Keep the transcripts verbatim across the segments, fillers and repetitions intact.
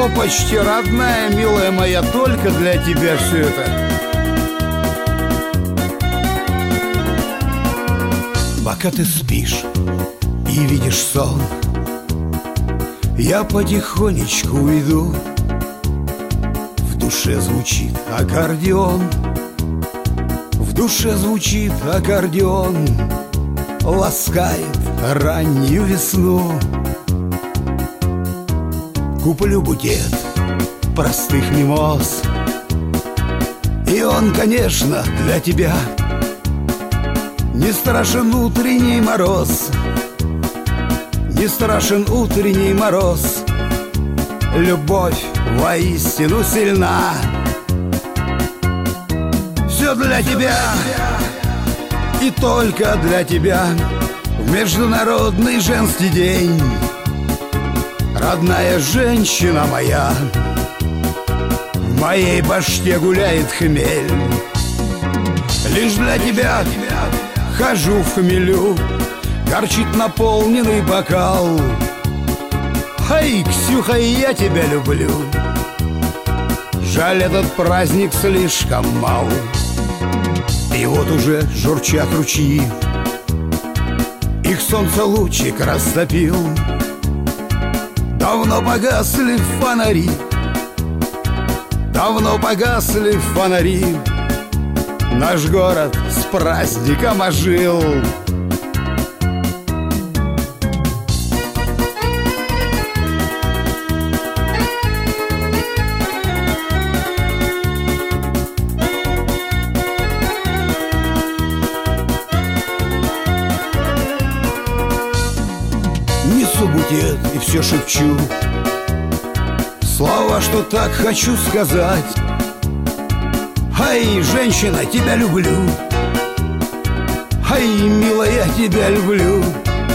почти родная, милая моя, только для тебя все это. Пока ты спишь и видишь сон, я потихонечку уйду. В душе звучит аккордеон, в душе звучит аккордеон, ласкает раннюю весну. Куплю букет простых мимоз, и он, конечно, для тебя. Не страшен утренний мороз, не страшен утренний мороз. Любовь воистину сильна. Все для тебя и только для тебя в Международный женский день. Родная женщина моя, в моей башке гуляет хмель. Лишь для тебя хожу в хмелю, горчит наполненный бокал. Ай, Ксюха, я тебя люблю. Жаль, этот праздник слишком мал. И вот уже журчат ручьи, их солнце лучик растопил. Давно погасли фонари, давно погасли фонари. Наш город с праздником ожил. Несу букет и все шепчу слова, что так хочу сказать. Ай, женщина, тебя люблю. Ай, милая, тебя люблю.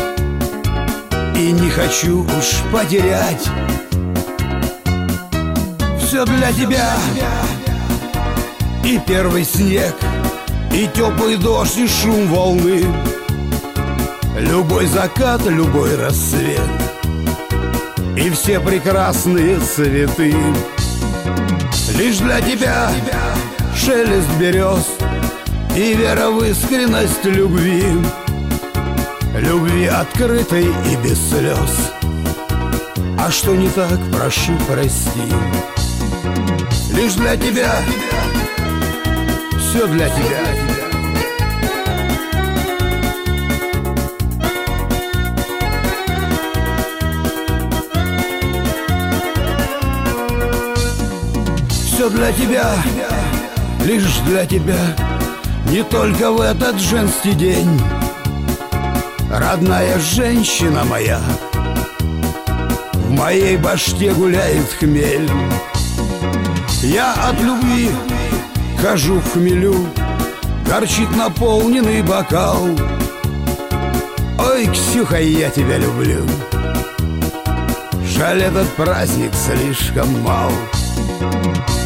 И не хочу уж потерять. Все для тебя. И первый снег, и теплый дождь, и шум волны, любой закат, любой рассвет, и все прекрасные цветы. Лишь для тебя шелест берез и вера в искренность любви, любви открытой и без слез. А что не так, прошу, прости. Лишь для тебя, все для тебя. Все для тебя, лишь для тебя, не только в этот женский день. Родная женщина моя, в моей башке гуляет хмель. Я от любви хожу в хмелю, горчит наполненный бокал. Ой, Ксюха, я тебя люблю. Жаль, этот праздник слишком мал.